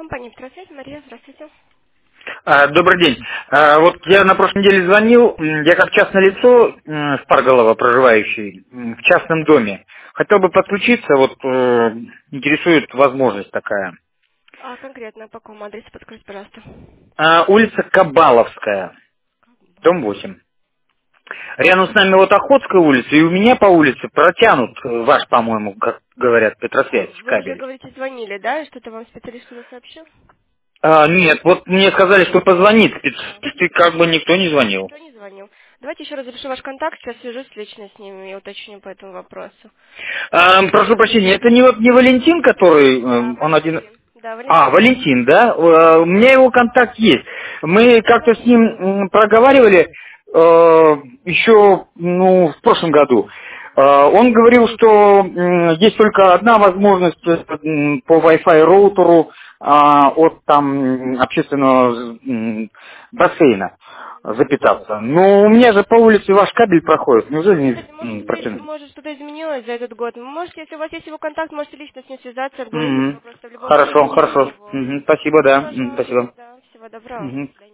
Компания «Петросвязь», Мария, здравствуйте. Добрый день. Вот я на прошлой неделе звонил, я как частное лицо, Спарголово проживающий, в частном доме. Хотел бы подключиться, вот интересует возможность такая. А конкретно по какому адресу подскажите, пожалуйста? Улица Кабаловская, дом 8. Рядом с нами вот Охотская улица, и у меня по улице протянут ваш, по-моему, как говорят, Петросвязь, Вы уже, кабель. говорите, звонили, да? И что-то вам специалист не сообщил? Нет, вот мне сказали, что позвонит А, специалист, и как бы никто не звонил. никто не звонил. Давайте еще раз запишу ваш контакт, сейчас свяжусь лично с ними и уточню по этому вопросу. Прошу прощения, это не вот не Валентин, который, Да, он один... Валентин. Да, Валентин. Валентин, да? У меня его контакт есть. Мы как-то с Хорошо. ним проговаривали еще, в прошлом году. Он говорил, что есть только одна возможность по Wi-Fi роутеру от там общественного бассейна запитаться. Но у меня же по улице ваш кабель проходит. Неужели Кстати, может, не теперь, протянуть? может, что-то изменилось за этот год. Можете, если у вас есть его контакт, можете лично с ним связаться, обговорить эти Мгм. вопросы. В любом Хорошо, случае, есть у хорошо. него. Мгм. Спасибо, Всего да. хорошего. Спасибо. Да, всего доброго. До Мгм. свидания.